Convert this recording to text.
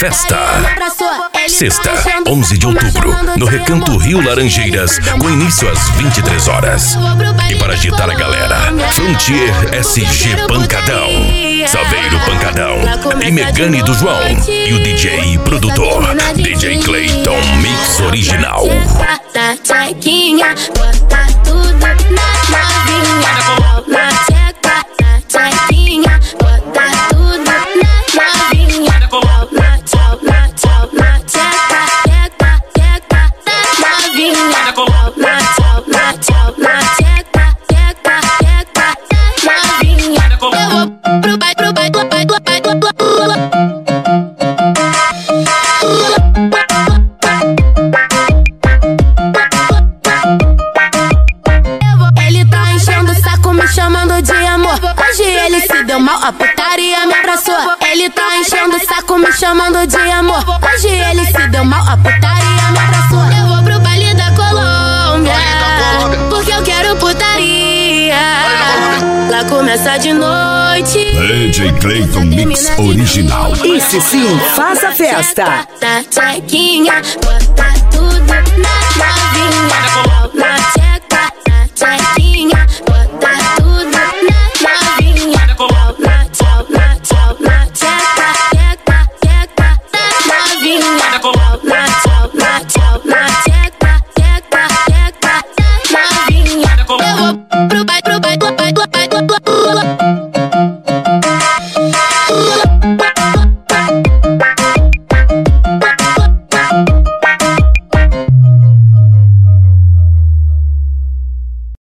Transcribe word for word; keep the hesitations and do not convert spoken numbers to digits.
Festa. Sexta, onze de outubro, no Recanto Rio Laranjeiras, com início às vinte e três horas. E para agitar a galera, Frontier S G Pancadão, Saveiro Pancadão e Megane do João. E o D J e produtor, D J Clayton Mix Original. Bota tchequinha, bota tudo na novinha. Na tcheca, na tchequinha, bota tudo na novinha. Na tchau, na tchau, na tcheca, tcheca, tcheca, na novinha. Na tchau, na tchau, na tcheca, tcheca, tcheca, na novinha. Eu vou pro bai, pro bai, pro bai, pro bai, pro bai. Chamando de amor, hoje ele se deu mal, a putaria me abraçou. Ele tá enchendo o saco me chamando de amor, hoje ele se deu mal, a putaria me abraçou. Eu vou pro baile da Colômbia, porque eu quero putaria. Lá começa de noite, D J Clayton Mix Original. Esse sim, faça festa. Tchequinha,